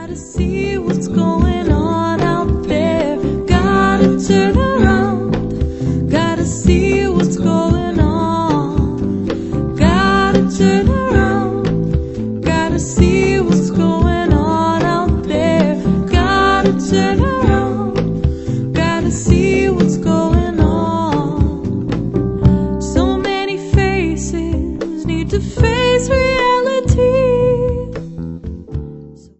see what's going on out there. Gotta turn around. Gotta see